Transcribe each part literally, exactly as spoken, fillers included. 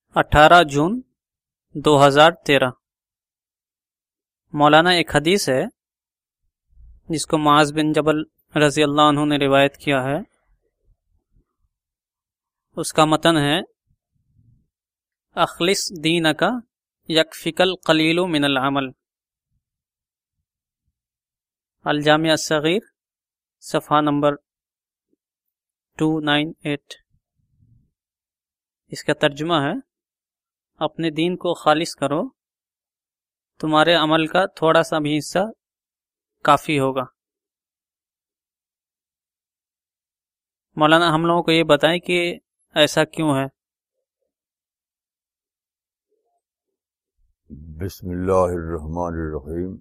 اٹھارہ جون دو ہزار تیرہ۔ مولانا ایک حدیث ہے جس کو معاذ بن جبل رضی اللہ عنہ نے روایت کیا ہے، اس کا متن ہے اخلص دینک یکفک القلیل من العمل، الجامع الصغیر صفحہ نمبر دو سو اٹھانوے۔ اس کا ترجمہ ہے اپنے دین کو خالص کرو، تمہارے عمل کا تھوڑا سا بھی حصہ کافی ہوگا۔ مولانا ہم لوگوں کو یہ بتائیں کہ ایسا کیوں ہے؟ بسم اللہ الرحمن الرحیم۔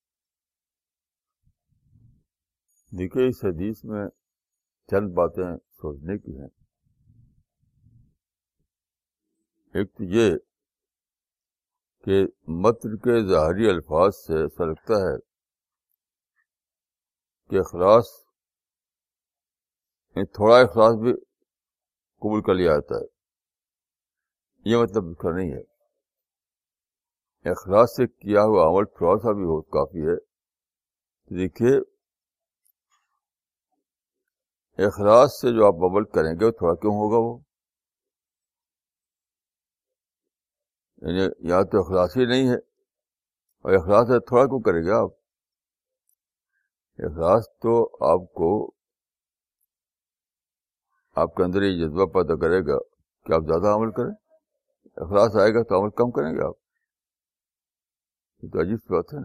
دیکھیے اس حدیث میں چند باتیں سوچنے کی ہیں۔ ایک تو یہ کہ متن کے ظاہری الفاظ سے ایسا لگتا ہے کہ اخلاص تھوڑا اخلاص بھی قبول کر لیا جاتا ہے، یہ مطلب اس کا نہیں ہے۔ اخلاص سے کیا ہوا عمل تھوڑا سا بھی ہو کافی ہے۔ دیکھیے اخلاص سے جو آپ عمل کریں گے وہ تھوڑا کیوں ہوگا، وہ یعنی یہاں تو اخلاص ہی نہیں ہے، اور اخلاص سے تھوڑا کیوں کریں گے آپ؟ اخلاص تو آپ کو آپ کے اندر یہ جذبہ پیدا کرے گا کہ آپ زیادہ عمل کریں۔ اخلاص آئے گا تو عمل کم کریں گے آپ، یہ تو عجیب سی بات ہے نا۔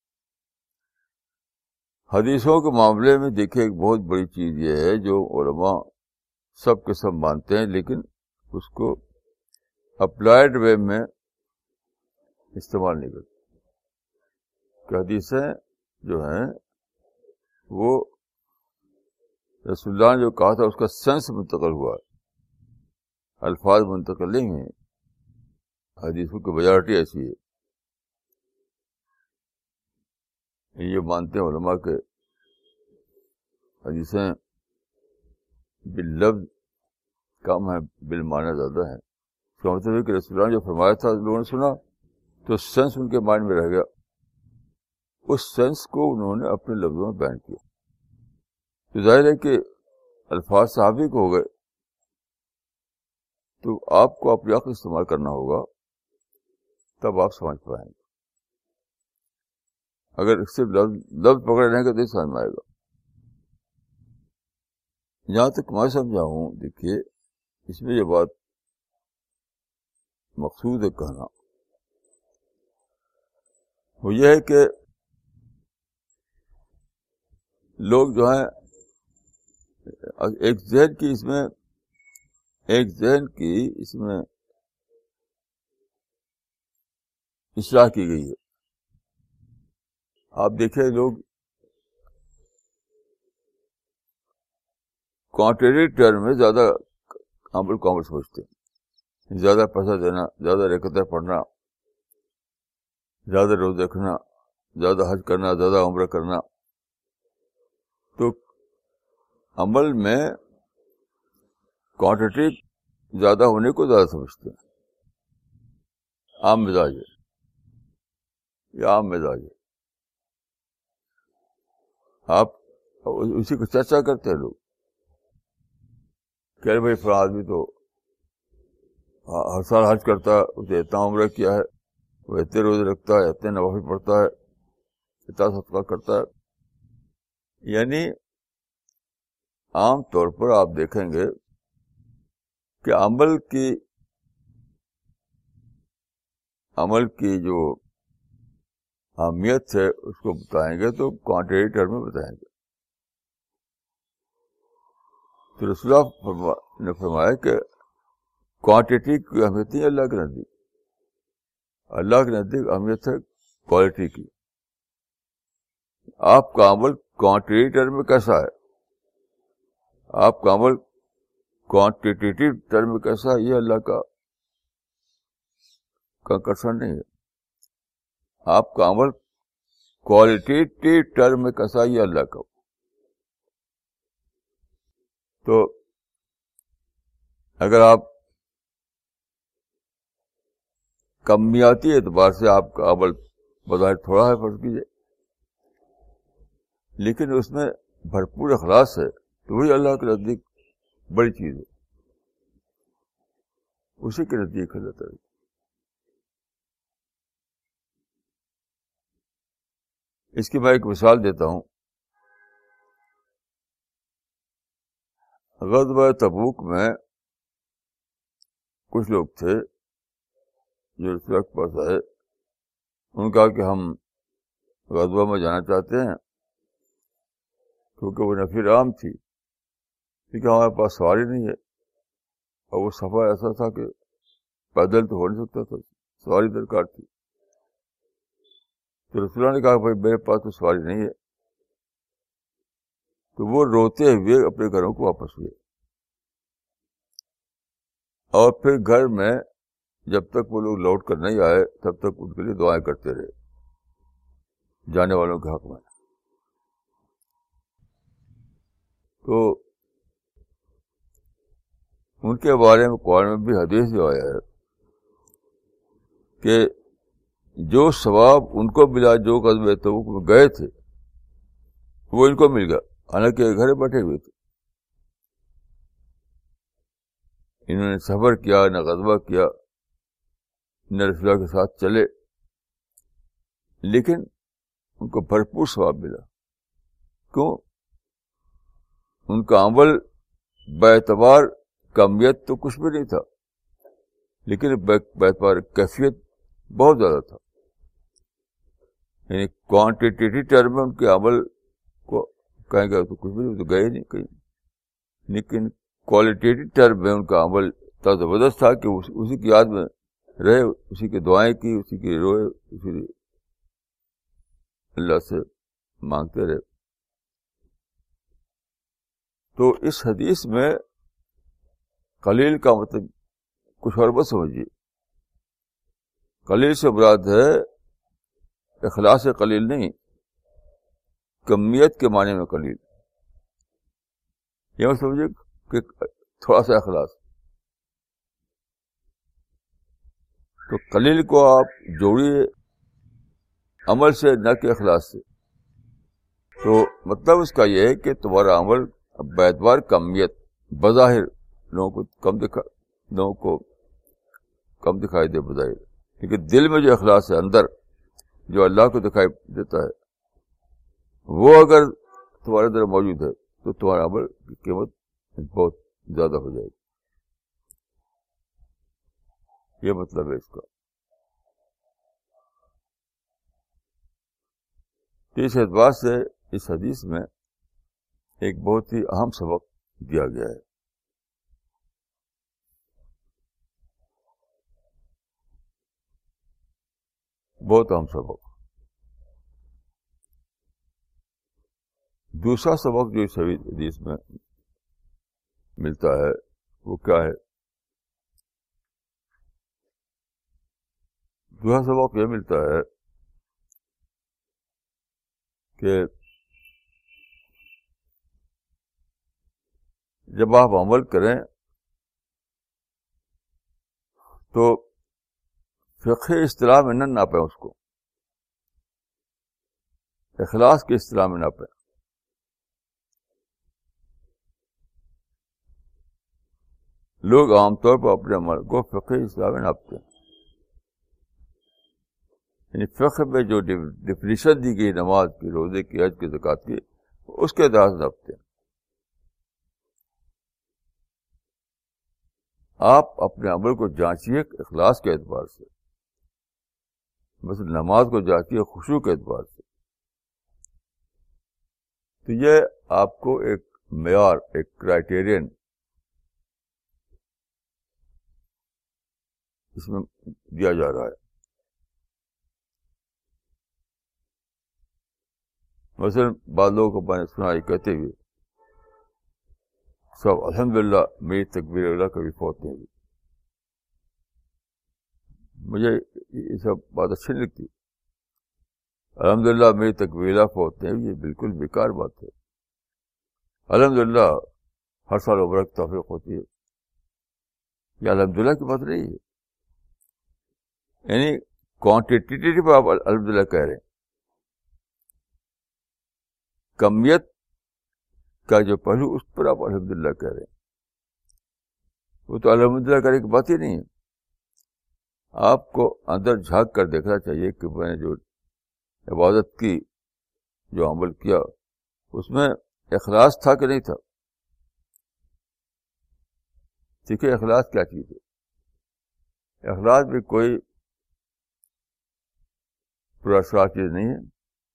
حدیثوں کے معاملے میں دیکھیں ایک بہت بڑی چیز یہ ہے جو علماء سب کے سب مانتے ہیں، لیکن اس کو اپلائیڈ وے میں استعمال نہیں کرتے کہ حدیثیں جو ہیں وہ رسول اللہ نے جو کہا تھا اس کا سینس منتقل ہوا ہے، الفاظ منتقل نہیں ہیں۔ حدیثوں کی میجارٹی ایسی ہے، یہ مانتے ہیں علماء کے حدیثیں باللفظ کم ہیں، بالمعنی زیادہ ہیں۔ اس کا مطلب ہے کہ رسول اللہ نے جو فرمایا تھا لوگوں نے سنا تو سینس ان کے مائنڈ میں رہ گیا، اس سینس کو انہوں نے اپنے لفظوں میں بیان کیا۔ تو ظاہر ہے کہ الفاظ صحابی کو ہو گئے، تو آپ کو اپنی عقل استعمال کرنا ہوگا، تب آپ سمجھ پائیں گے۔ اگر صرف لفظ لفظ پکڑے رہیں گے تو سمجھ میں آئے گا۔ جہاں تک میں سمجھا ہوں، دیکھیے اس میں یہ بات مقصود ہے کہنا، وہ یہ ہے کہ لوگ جو ہیں ایک ذہن کی اس میں ایک ذہن کی اس میں اصلاح کی گئی ہے۔ آپ دیکھیں لوگ کوانٹیٹی ٹرم میں زیادہ عمل کو عمل سمجھتے ہیں، زیادہ پیسہ دینا، زیادہ رکعتیں پڑھنا، زیادہ روزے رکھنا، زیادہ حج کرنا، زیادہ عمرہ کرنا، تو عمل میں کوانٹیٹی زیادہ ہونے کو زیادہ سمجھتے ہیں۔ عام مزاج ہے، یہ عام مزاج ہے۔ آپ اسی کو چرچا کرتے ہیں لوگ کہ بھائی فلاں آدمی تو ہر سال حج کرتا ہے، اسے اتنا عمرہ کیا ہے، وہ اتنے روزے رکھتا ہے، اتنے نوافل پڑھتا ہے، اتنا صدقہ کرتا ہے۔ یعنی عام طور پر آپ دیکھیں گے کہ عمل کی عمل کی جو اہمیت ہے اس کو بتائیں گے تو کوانٹیٹی ٹرم میں بتائیں گے۔ تو رسول اللہ نے فرمایا کہ کوانٹیٹی کی اہمیت نہیں اللہ کے نزدیک، اللہ کے نزدیک اہمیت ہے کوالٹی کی۔ آپ کا عمل کوانٹیٹی ٹرم میں کیسا ہے، آپ کا عمل کوانٹیٹیو ٹرم میں کیسا ہے، یہ اللہ کا کنسرن نہیں ہے۔ آپ کا عمل کوالٹیٹیو ٹرم میں کیسا ہے، یہ اللہ کا۔ تو اگر آپ کمیاتی اعتبار سے آپ کا عمل بظاہر تھوڑا ہے فرض کیجیے، لیکن اس میں بھرپور اخلاص ہے، تو وہی اللہ کے نزدیک بڑی چیز ہے، اسی کے نزدیک اللہ تعالیٰ۔ اس کی میں ایک مثال دیتا ہوں۔ غزوہ تبوک میں کچھ لوگ تھے جو رسول اللہ کے پاس آئے، ان کا کہ ہم غزوہ میں جانا چاہتے ہیں، کیونکہ وہ نفیر عام تھی، کیونکہ ہمارے پاس سواری نہیں ہے، اور وہ سفر ایسا تھا کہ پیدل تو ہو نہیں سکتا تھا، سواری درکار تھی۔ تو رسول اللہ نے کہا بھائی میرے پاس تو سواری نہیں ہے، تو وہ روتے ہوئے اپنے گھروں کو واپس ہوئے، اور پھر گھر میں جب تک وہ لوگ لوٹ کر نہیں آئے تب تک ان کے لیے دعائیں کرتے رہے جانے والوں کے حق میں۔ تو ان کے بارے میں قرآن میں بھی حدیث جو آیا ہے کہ جو ثواب ان کو ملا جو غزوہ تبوک میں گئے تھے وہ ان کو مل گیا، حالانکہ گھر بیٹھے ہوئے تھے، انہوں نے سفر کیا، نہ غزوہ کیا، نہ رسول اللہ کے ساتھ چلے، لیکن ان کو بھرپور ثواب ملا۔ کیوں؟ ان کا عمل باعتبار کمیت تو کچھ بھی نہیں تھا، لیکن باعتبار کیفیت بہت زیادہ تھا، یعنی کوانٹیٹیو ٹرم میں ان کے عمل کو کہیں گے تو کچھ بھی نہیں، تو گئے نہیں کہیں، لیکن کوالٹیٹیو ٹرم میں ان کا عمل اتنا زبردست تھا کہ اسی کی یاد میں رہے، اسی کی دعائیں کی، اسی کی روئے، اسی اللہ سے مانگتے رہے۔ تو اس حدیث میں قلیل کا مطلب کچھ اور بس سمجھیے، قلیل سے مراد ہے اخلاص قلیل نہیں، کمیت کے معنی میں قلیل، یہ مت سمجھے کہ تھوڑا سا اخلاص۔ تو قلیل کو آپ جوڑیے عمل سے، نہ کہ اخلاص سے، تو مطلب اس کا یہ ہے کہ تمہارا عمل باعتبار کمیت بظاہر لوگوں کو کم دکھا لوگوں کو کم دکھائی دے بظاہر، لیکن دل میں جو اخلاص ہے اندر جو اللہ کو دکھائی دیتا ہے، وہ اگر تمہارے اندر موجود ہے تو تمہارا عمل کی قیمت بہت زیادہ ہو جائے گی، یہ مطلب ہے اس کا۔ اس اعتبار سے اس حدیث میں ایک بہت ہی اہم سبق دیا گیا ہے۔ بہت اہم سبق۔ دوسرا سبق جو اس حدیث میں ملتا ہے وہ کیا ہے؟ دوسرا سبق یہ ملتا ہے کہ جب آپ عمل کریں تو فقہ اصطلاح میں نہ ناپیں، اس کو اخلاص کی اصطلاح میں ناپیں۔ لوگ عام طور پر اپنے عمل کو فقہ اصطلاح میں ناپتے ہیں، یعنی فقہ میں جو ڈیفینیشن دی گئی نماز کی، روزے کی، حج کی، زکوٰۃ کی، اس کے انداز سے ناپتے ہیں۔ آپ اپنے عمل کو جانچیے اخلاص کے اعتبار سے، مثلا نماز کو جانچیے خشوع کے اعتبار سے، تو یہ آپ کو ایک معیار، ایک کرائیٹیرین اس میں دیا جا رہا ہے۔ مثلا بعض لوگوں کو میں نے سنا یہ کہتے ہوئے سب الحمدللہ میری تکبیر اولیٰ کبھی فوت نہیں ہوئی۔ مجھے یہ سب بات اچھی نہیں لگتی۔ الحمدللہ میری تکبیر اولیٰ فوت نہیں ہوئی، یہ بالکل بیکار بات ہے۔ الحمدللہ ہر سال عمرہ کی توفیق ہوتی ہے، یہ الحمدللہ کی بات نہیں ہے۔ یعنی کوانٹیٹیو آپ الحمدللہ کہہ رہے ہیں، کمیت کا جو پہلو اس پر آپ الحمدللہ کہہ رہے ہیں، وہ تو الحمدللہ کرنے کی بات ہی نہیں ہے. آپ کو اندر جھانک کر دیکھنا چاہیے کہ میں نے جو عبادت کی، جو عمل کیا، اس میں اخلاص تھا کہ نہیں تھا. ٹھیک ہے، اخلاص کیا چیز ہے؟ اخلاص بھی کوئی پراسرار چیز نہیں ہے.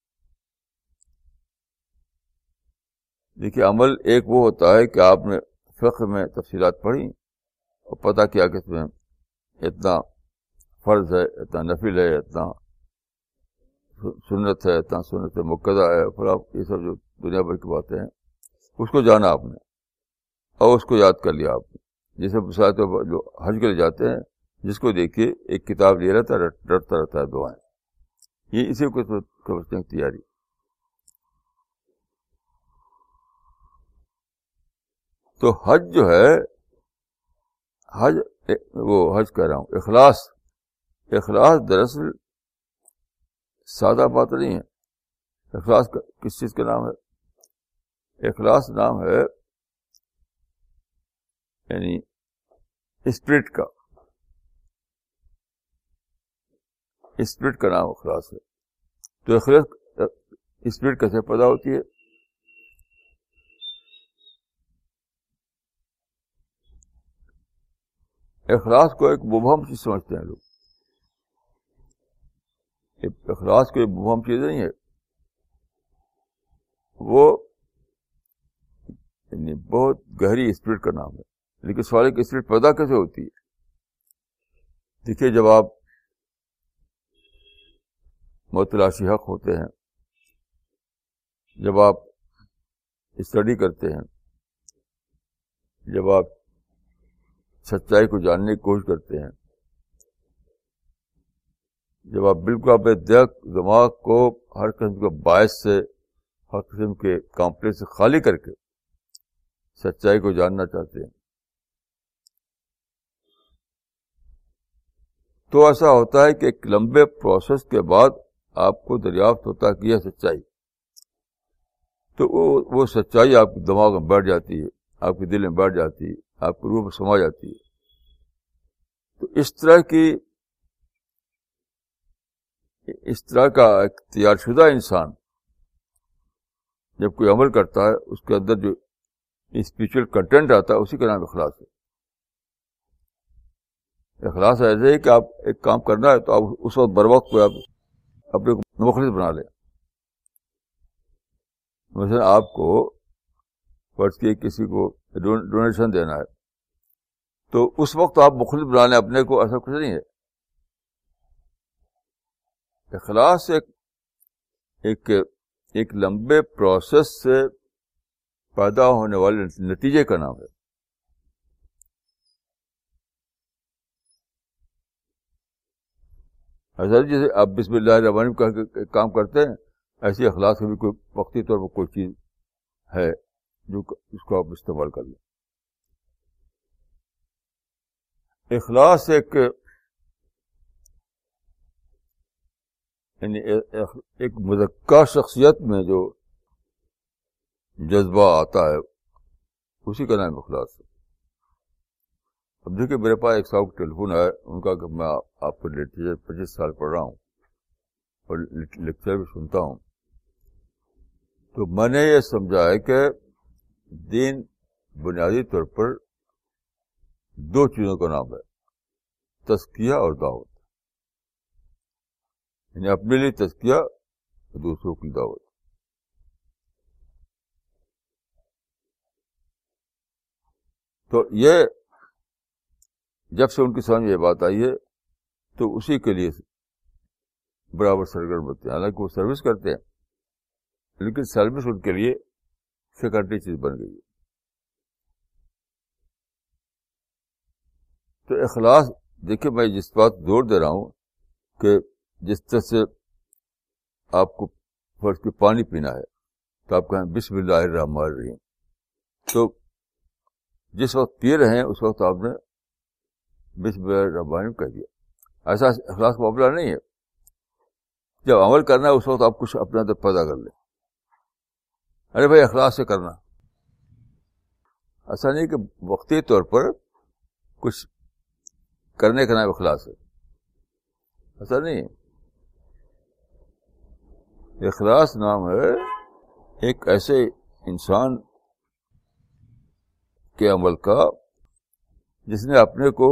دیکھیے، عمل ایک وہ ہوتا ہے کہ آپ نے فقہ میں تفصیلات پڑھی اور پتہ کیا کہ اس میں اتنا فرض ہے، اتنا نفل ہے، اتنا سنت ہے، اتنا سنت مقتضیٰ ہے، پھر آپ یہ سب جو دنیا بھر کی باتیں ہیں اس کو جانا آپ نے اور اس کو یاد کر لیا آپ نے. جیسے مساعد جو حج کے لیے جاتے ہیں، جس کو دیکھیے ایک کتاب لے رہتا ہے، ڈرتا رہتا ہے دعائیں. یہ اسی کو سمجھتے ہیں تیاری. تو حج جو ہے، حج وہ حج کہہ رہا ہوں اخلاص اخلاص دراصل سادہ بات نہیں ہے. اخلاص کس چیز کا نام ہے؟ اخلاص نام ہے یعنی اسپرٹ کا اسپرٹ کا نام اخلاص ہے. تو اخلاص اسپرٹ کیسے پیدا ہوتی ہے؟ اخلاص کو ایک مبہم چیز سمجھتے ہیں لوگ. اخلاص کوئی مبہم چیز نہیں ہے، وہ یعنی بہت گہری اسپرٹ کا نام ہے. لیکن سوال ہے کہ اسپرٹ پیدا کیسے ہوتی ہے؟ دیکھیے، جب آپ متلاشی حق ہوتے ہیں، جب آپ اسٹڈی کرتے ہیں، جب آپ سچائی کو جاننے کی کوشش کرتے ہیں، جب آپ بالکل اپنے دماغ کو ہر قسم کے باعث سے، ہر قسم کے کمپلیکس سے خالی کر کے سچائی کو جاننا چاہتے ہیں، تو ایسا ہوتا ہے کہ ایک لمبے پروسیس کے بعد آپ کو دریافت ہوتا ہے کہ یہ سچائی. تو وہ وہ سچائی آپ کے دماغ میں بیٹھ جاتی ہے، آپ کے دل میں بیٹھ جاتی ہے، آپ کی روح میں سما جاتی ہے. تو اس طرح کی اس طرح کا ایک تیار شدہ انسان جب کوئی عمل کرتا ہے، اس کے اندر جو اسپریچل کنٹینٹ آتا ہے، اسی کا نام اخلاص ہے. اخلاص ایسے ہی کہ آپ ایک کام کرنا ہے تو آپ اس وقت بر وقت کو آپ اپنے کو مخلص بنا لیں. مثلا آپ کو فرض کی کسی کو ڈونیشن دینا ہے تو اس وقت آپ مخلص بنا لیں اپنے کو، ایسا کچھ نہیں ہے. اخلاص ایک ایک ایک لمبے پروسیس سے پیدا ہونے والے نتیجے کا نام ہے. ایسا جیسے آپ بسم اللہ الرحمن الرحیم کہہ کے کام کرتے ہیں، ایسی اخلاص کی بھی کوئی وقتی طور پر کوئی چیز ہے جو اس کو آپ استعمال کر لیں. اخلاص ایک یعنی ایک مزکہ شخصیت میں جو جذبہ آتا ہے، اسی کا نام اخلاص ہے. اب دیکھیے، میرے پاس ایک صاحب ٹیلی فون ہے، ان کا کہ میں آپ کو لٹریچر پچیس سال پڑھ رہا ہوں اور لیکچر بھی سنتا ہوں، تو میں نے یہ سمجھا ہے کہ دین بنیادی طور پر دو چیزوں کا نام ہے، تزکیہ اور دعوت. یعنی اپنے لیے تزکیہ، دوسروں کی دعوت. تو یہ جب سے ان کی سمجھ میں یہ بات آئی ہے تو اسی کے لیے برابر سرگرم ہوتے ہیں. حالانکہ وہ سروس کرتے ہیں، لیکن سروس ان کے لیے سیکنڈری چیز بن گئی ہے. تو اخلاص، دیکھیے میں جس بات زور دے رہا ہوں کہ جس طرح سے آپ کو فرض کی پانی پینا ہے تو آپ کہیں بسم اللہ الرحمن الرحیم، تو جس وقت پی رہے ہیں اس وقت آپ نے بسم اللہ الرحمن الرحیم کہہ دیا. ایسا اخلاص کا معاملہ نہیں ہے. جب عمل کرنا ہے اس وقت آپ کچھ اپنے اندر پیدا کر لیں. ارے بھائی اخلاص سے کرنا, ایسا نہیں کہ وقتی طور پر کچھ کرنے کا نام اخلاص ہے, ایسا نہیں ہے. اخلاص نام ہے ایک ایسے انسان کے عمل کا جس نے اپنے کو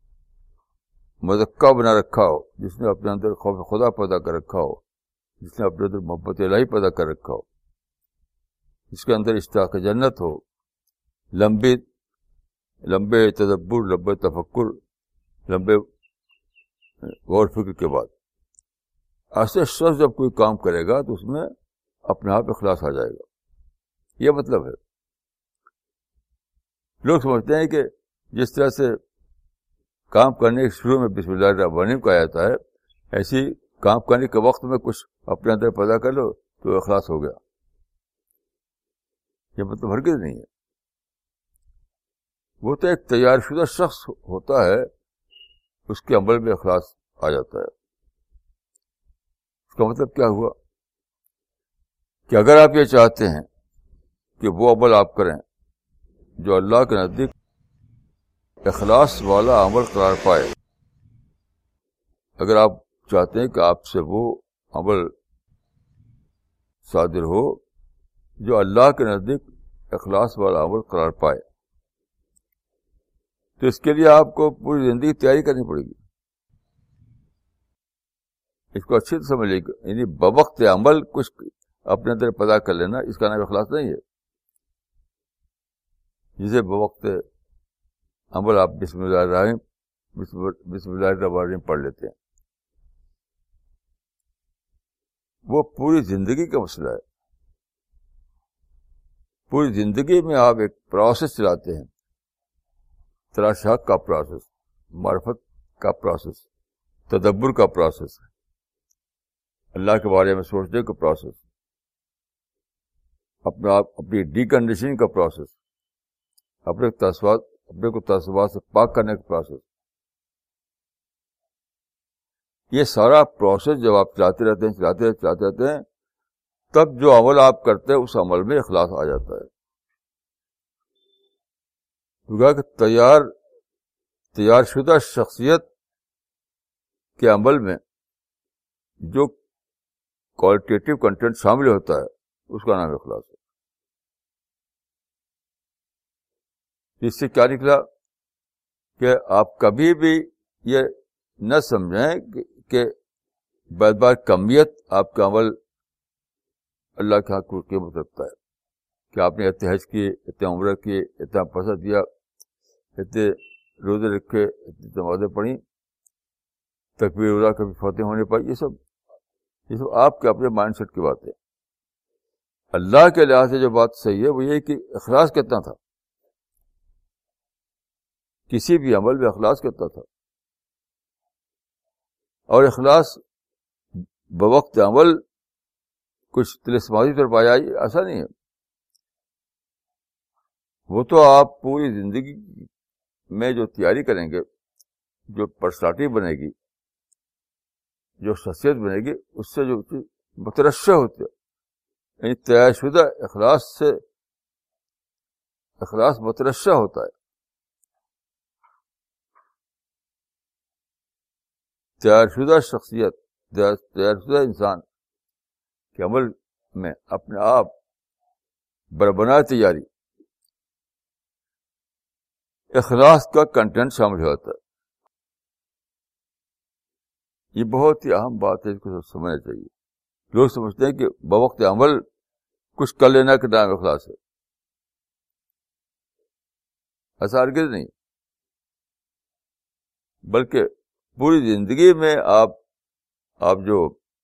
مزکہ بنا رکھا ہو, جس نے اپنے اندر خوف خدا پیدا کر رکھا ہو, جس نے اپنے اندر محبت الہی پیدا کر رکھا ہو, جس کے اندر اشتیاق جنت ہو, لمبی لمبے تدبر, لمبے تفکر, لمبے غور فکر کے بعد ایسے شخص جب کوئی کام کرے گا تو اس میں اپنے آپ اخلاص آ جائے گا. یہ مطلب ہے. لوگ سمجھتے ہیں کہ جس طرح سے کام کرنے کے شروع میں بسم اللہ الرحمن الرحیم کہا جاتا ہے, ایسی کام کرنے کے وقت میں کچھ اپنے اندر پیدا کر لو تو اخلاص ہو گیا. یہ مطلب ہرگز نہیں ہے. وہ تو ایک تیار شدہ شخص ہوتا ہے, اس کے عمل میں اخلاص آ جاتا ہے. اس کا مطلب کیا ہوا کہ اگر آپ یہ چاہتے ہیں کہ وہ عمل آپ کریں جو اللہ کے نزدیک اخلاص والا عمل قرار پائے, اگر آپ چاہتے ہیں کہ آپ سے وہ عمل صادر ہو جو اللہ کے نزدیک اخلاص والا عمل قرار پائے, تو اس کے لیے آپ کو پوری زندگی تیاری کرنی پڑے گی. اس کو اچھی طرح سمجھ لیجیے, یعنی بوقت عمل کچھ اپنے اندر پیدا کر لینا, اس کا نام اخلاص نہیں ہے. جسے بوقت عمل آپ بسم اللہ الرحیم بسم اللہ الرحمن الرحیم پڑھ لیتے ہیں, وہ پوری زندگی کا مسئلہ ہے. پوری زندگی میں آپ ایک پروسیس چلاتے ہیں, تلاش حق کا پروسیس, معرفت کا پروسیس, تدبر کا پروسیس, اللہ کے بارے میں سوچنے کا پروسیس, اپنا آپ اپنی ڈی کنڈیشننگ کا پروسیس, اپنے تصوات اپنے کو تصوات سے پاک کرنے کا پروسیس. یہ سارا پروسیس جب آپ چلاتے رہتے ہیں چلاتے رہتے چلاتے رہتے ہیں تب جو عمل آپ کرتے ہیں اس عمل میں اخلاص آ جاتا ہے. کہ تیار تیار شدہ شخصیت کے عمل میں جو کوالٹیٹیو کنٹینٹ شامل ہوتا ہے اس کا نام اخلاص ہے. اس سے کیا نکلا کہ آپ کبھی بھی یہ نہ سمجھیں کہ بار بار کمیت آپ کا عمل اللہ کے حق کو قیمت رکھتا ہے, کہ آپ نے اتنے حج کیے, اتنے عمرہ کیے, اتنا پیسہ دیا, اتنے روزے رکھے, اتنی نمازیں پڑھی, تکبیر اولیٰ کبھی فتح ہونے پائی, یہ سب یہ سب آپ کے اپنے مائنڈ سیٹ کی بات ہے. اللہ کے لحاظ سے جو بات صحیح ہے وہ یہ کہ اخلاص کتنا تھا, کسی بھی عمل میں اخلاص کتنا تھا. اور اخلاص بوقت عمل کچھ تلسماتی طور پر آیا, ایسا نہیں ہے. وہ تو آپ پوری زندگی میں جو تیاری کریں گے, جو پرسنالٹی بنے گی, جو شخصیت بنے گی, اس سے جو مترشح ہوتے ہیں, یعنی تیار شدہ اخلاص سے اخلاص مترشح ہوتا ہے. تیار شدہ شخصیت, تیار شدہ انسان کے عمل میں اپنے آپ بربنا تیاری اخلاص کا کنٹینٹ شامل ہوتا ہے. یہ بہت ہی اہم بات ہے, اس کو سمجھنا چاہیے. لوگ سمجھتے ہیں کہ بوقت عمل کچھ کر لینا کے نام اخلاص ہے, ایسا ہرگز نہیں. بلکہ پوری زندگی میں آپ آپ جو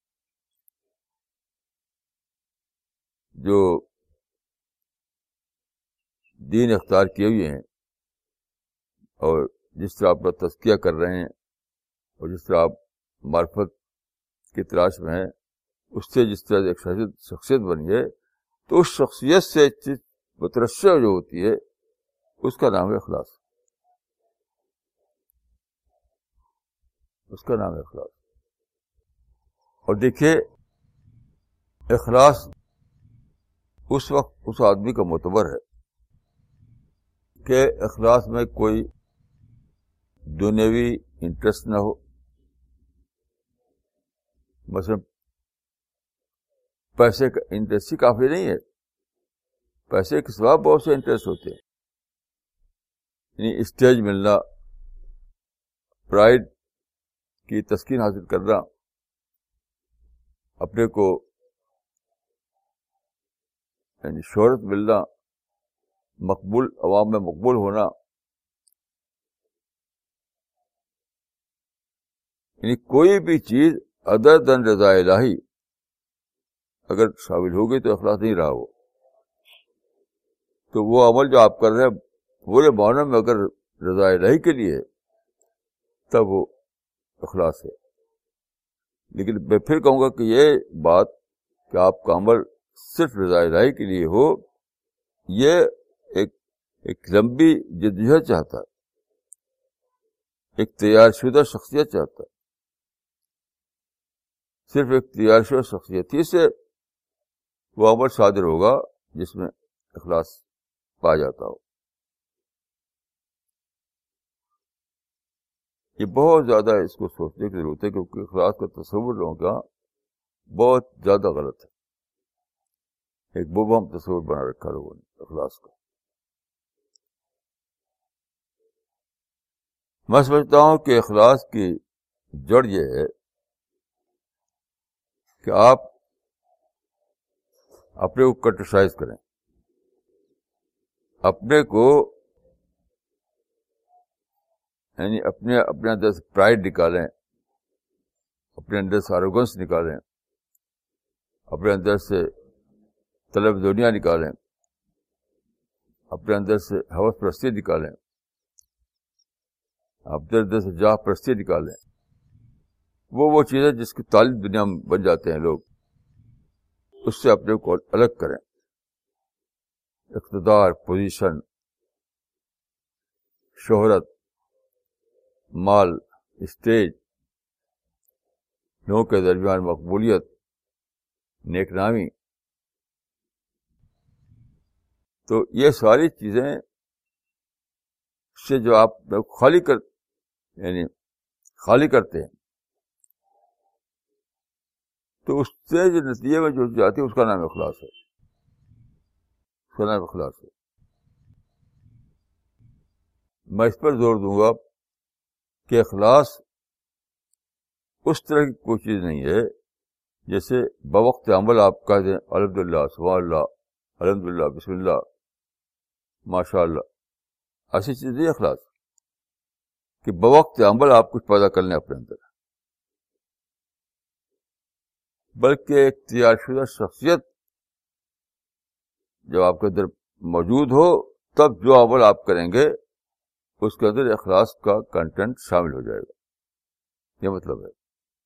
جو دین اختیار کیے ہوئے ہیں اور جس طرح آپ کا تزکیہ کر رہے ہیں اور جس طرح آپ معرفت کی تلاش میں ہیں, اس سے جس طرح ایک شخصیت بنی ہے, تو اس شخصیت سے چیز مترشح جو ہوتی ہے اس کا نام ہے اخلاص. اس کا نام ہے اخلاص. اور دیکھیے اخلاص اس وقت اس آدمی کا معتبر ہے کہ اخلاص میں کوئی دنیاوی انٹرسٹ نہ ہو. مثلا پیسے کا انٹرسٹ ہی کافی نہیں ہے، پیسے کے سوا بہت سے انٹرسٹ ہوتے ہیں. یعنی اسٹیج ملنا، پرائڈ کی تسکین حاصل کرنا، اپنے کو یعنی شہرت ملنا، مقبول عوام میں مقبول ہونا، یعنی کوئی بھی چیز ادر دن رضا الہی اگر شامل ہوگی تو اخلاص نہیں رہا. وہ تو وہ عمل جو آپ کر رہے ہیں پورے معنی میں اگر رضا الہی کے لیے تب وہ اخلاص ہے. لیکن میں پھر کہوں گا کہ یہ بات کہ آپ کا عمل صرف رضا الہی کے لیے ہو، یہ ایک ایک لمبی جدوجہد چاہتا ہے، ایک تیار شدہ شخصیت چاہتا ہے. صرف ایک تیار شدہ شخصیت ہی سے وہ عمل صادر ہوگا جس میں اخلاص پایا جاتا ہو. یہ بہت زیادہ اس کو سوچنے کی ضرورت ہے، کیونکہ اخلاص کا تصور لوگوں کا بہت زیادہ غلط ہے. ایک مبہم تصور بنا رکھا لوگوں نے اخلاص کا. میں سمجھتا ہوں کہ اخلاص کی جڑ یہ ہے کہ آپ اپنے کو کرٹیسائز کریں، اپنے کو یعنی اپنے اپنے اندر سے پرائڈ نکالیں، اپنے اندر سے ایروگنس نکالیں، اپنے اندر سے طلب دنیا نکالیں، اپنے اندر سے ہوس پرستی نکالیں، اپنے اندر سے جاہ پرستی نکالیں. وہ وہ چیزیں جس کی طالب دنیا میں بن جاتے ہیں لوگ، اس سے اپنے کو الگ کریں. اقتدار، پوزیشن، شہرت، مال، اسٹیج، لوگوں کے درمیان مقبولیت، نیک نامی، تو یہ ساری چیزیں سے جو آپ خالی کر یعنی خالی کرتے ہیں تو اس سے جو نتیجے میں جو جاتی ہے اس کا نام اخلاص ہے. اس کا نام اخلاص ہے. میں اس پر زور دوں گا کہ اخلاص اس طرح کی کوئی چیز نہیں ہے جیسے بوقت عمل آپ کہہ دیں الحمدللہ، سبحان اللہ، الحمدللہ، بسم اللہ، ماشاء اللہ. ایسی چیز نہیں اخلاص کہ بوقت عمل آپ کچھ پیدا کر لیں اپنے اندر، بلکہ ایک تیار شدہ شخصیت جب آپ کے اندر موجود ہو تب جو عمل آپ کریں گے اس کے اندر اخلاص کا کنٹینٹ شامل ہو جائے گا. یہ مطلب ہے.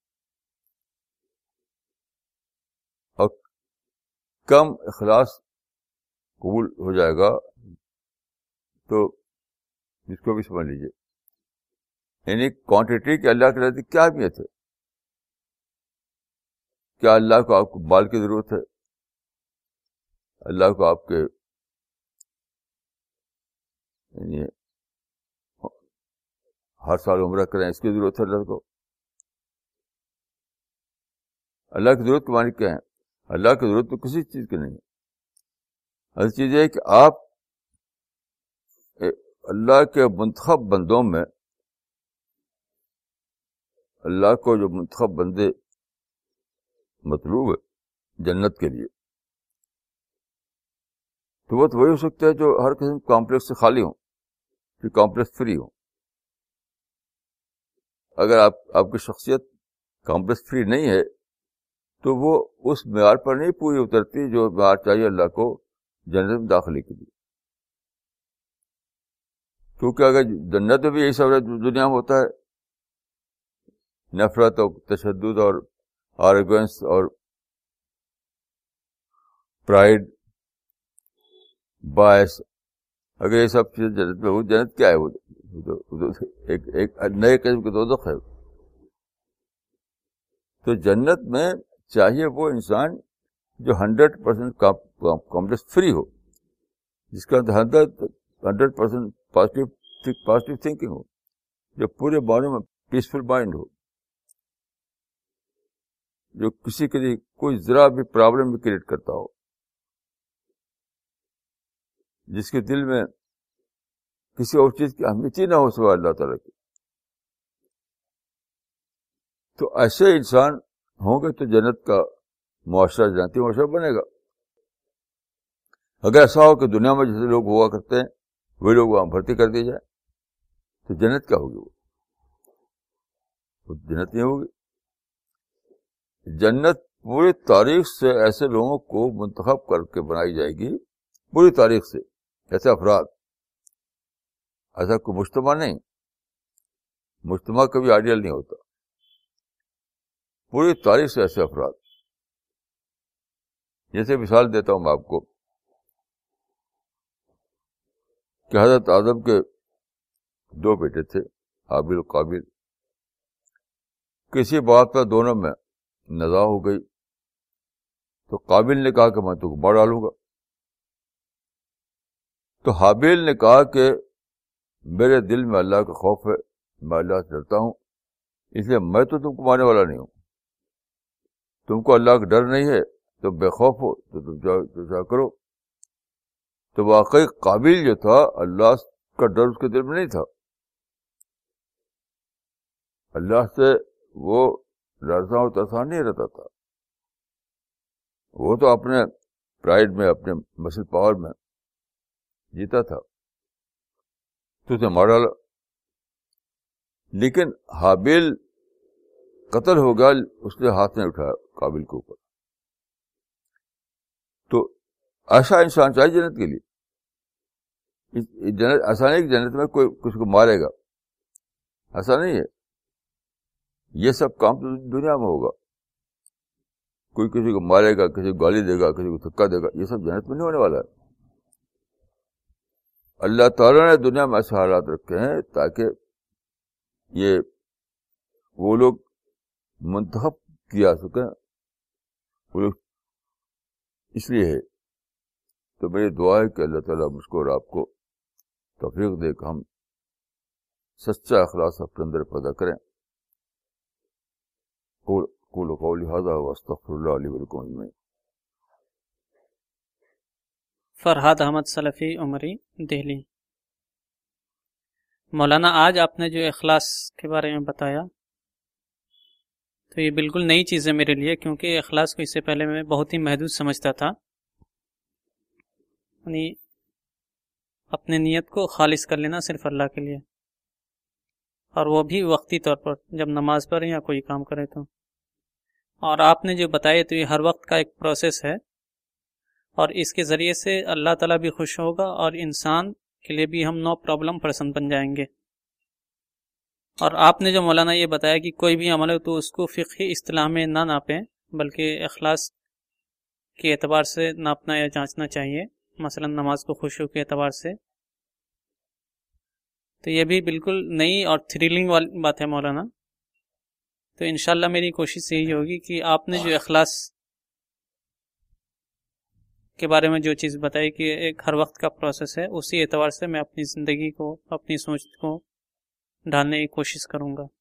اور کم اخلاص قبول ہو جائے گا تو جس کو بھی سمجھ لیجیے، یعنی کوانٹٹی کی اللہ کے نزدیک کیا اہمیت ہے؟ کیا اللہ کو آپ کو مال کی ضرورت ہے؟ اللہ کو آپ کے یعنی ہر سال عمرہ کریں اس کی ضرورت ہے؟ اللہ کو اللہ کی ضرورت کے معنی کیا ہے؟ اللہ کی ضرورت تو کسی چیز کی نہیں ہے. اصل چیز یہ ہے کہ آپ اللہ کے منتخب بندوں میں، اللہ کو جو منتخب بندے مطلوب ہے جنت کے لیے، تو وہ تو وہی ہو سکتے ہیں جو ہر قسم کمپلیکس سے خالی ہوں، کہ کمپلیکس فری ہوں. اگر آپ آپ کی شخصیت کمپلیکس فری نہیں ہے تو وہ اس معیار پر نہیں پوری اترتی جو معیار چاہیے اللہ کو جنت میں داخلے کے لیے. کیونکہ اگر جنت میں بھی یہی سب دنیا میں ہوتا ہے، نفرت اور تشدد اور آرگنس اور پرائڈ، باعث، اگر یہ سب چیزیں جنت میں ہو، جنت کیا ہے؟ وہ ایک ایک نئے قسم کے دوزخ ہے. تو جنت میں چاہیے وہ انسان جو ہنڈریڈ پرسینٹ کمپلیکس فری ہو، جس کا hundred hundred percent positive positive thinking ہو، جو پورے معنوں میں پیسفل مائنڈ ہو، جو کسی کے لیے کوئی ذرا بھی پرابلم بھی کریٹ کرتا ہو، جس کے دل میں کسی اور چیز کی اہمیت ہی نہ ہو سوائے اللہ تعالیٰ کی. تو ایسے انسان ہوں گے تو جنت کا معاشرہ جنتی معاشرہ بنے گا. اگر ایسا ہو کہ دنیا میں جیسے لوگ ہوا کرتے ہیں وہی لوگ وہاں بھرتی کر دی جائے تو جنت کیا ہوگی؟ وہ جنت نہیں ہوگی. جنت پوری تاریخ سے ایسے لوگوں کو منتخب کر کے بنائی جائے گی، پوری تاریخ سے ایسے افراد، ایسا کوئی مجتمع نہیں. مجتمع کبھی آئیڈیل نہیں ہوتا. پوری تاریخ سے ایسے افراد، جیسے مثال دیتا ہوں میں آپ کو کہ حضرت آدم کے دو بیٹے تھے، حابیل و قابیل. کسی بات پر دونوں میں نزاع ہو گئی تو قابیل نے کہا کہ میں تو مار ڈالوں گا. تو حابیل نے کہا کہ میرے دل میں اللہ کا خوف ہے، میں اللہ سے ڈرتا ہوں، اس لیے میں تو تم کو مارنے والا نہیں ہوں. تم کو اللہ کا ڈر نہیں ہے، تم بے خوف ہو تو تم جو کرو. تو واقعی قابیل جو تھا اللہ کا ڈر اس کے دل میں نہیں تھا. اللہ سے وہ ڈرتا اور ترسان نہیں رہتا تھا. وہ تو اپنے پرائڈ میں، اپنے مسل پاور میں جیتا تھا، تو اسے مار ڈالا. لیکن حابیل قتل ہو گیا، اس نے ہاتھ نہیں اٹھایا قابیل کے اوپر. تو ایسا انسان چاہیے جنت کے لیے. جنت ایسا نہیں کہ جنت میں کوئی کسی کو مارے گا، ایسا نہیں ہے. یہ سب کام تو دنیا میں ہوگا. کوئی کسی کو مارے گا، کسی کو گالی دے گا، کسی کو دھکا دے گا، یہ سب جنت میں نہیں ہونے والا ہے. اللہ تعالیٰ نے دنیا میں ایسے حالات رکھے ہیں تاکہ یہ وہ لوگ منتخب کیا سکیں. وہ لوگ اس لیے ہے. تو میری دعا ہے کہ اللہ تعالیٰ مجھ کو اور آپ کو توفیق دے کہ ہم سچا اخلاص اپنے اندر پیدا کریں. قولوا قولی ھذا واستغفر اللہ لی ولکم اجمعین. فرحاد احمد سلفی، عمری، دہلی. مولانا آج آپ نے جو اخلاص کے بارے میں بتایا تو یہ بالکل نئی چیز ہے میرے لیے، کیونکہ اخلاص کو اس سے پہلے میں بہت ہی محدود سمجھتا تھا. یعنی اپنے نیت کو خالص کر لینا صرف اللہ کے لیے، اور وہ بھی وقتی طور پر جب نماز پڑھے یا کوئی کام کرے تو. اور آپ نے جو بتایا تو یہ ہر وقت کا ایک پروسیس ہے، اور اس کے ذریعے سے اللہ تعالیٰ بھی خوش ہوگا اور انسان کے لیے بھی ہم نو پرابلم پرسن بن جائیں گے. اور آپ نے جو مولانا یہ بتایا کہ کوئی بھی عمل ہو تو اس کو فقہی اصطلاح میں نہ ناپیں بلکہ اخلاص کے اعتبار سے ناپنا یا جانچنا چاہیے، مثلا نماز کو خوشیوں کے اعتبار سے. تو یہ بھی بالکل نئی اور تھرلنگ والی بات ہے مولانا. تو انشاءاللہ میری کوشش یہی ہوگی کہ آپ نے جو اخلاص کے بارے میں جو چیز بتائی کہ ایک ہر وقت کا پروسیس ہے، اسی اعتبار سے میں اپنی زندگی کو، اپنی سوچ کو ڈھالنے کی کوشش کروں گا.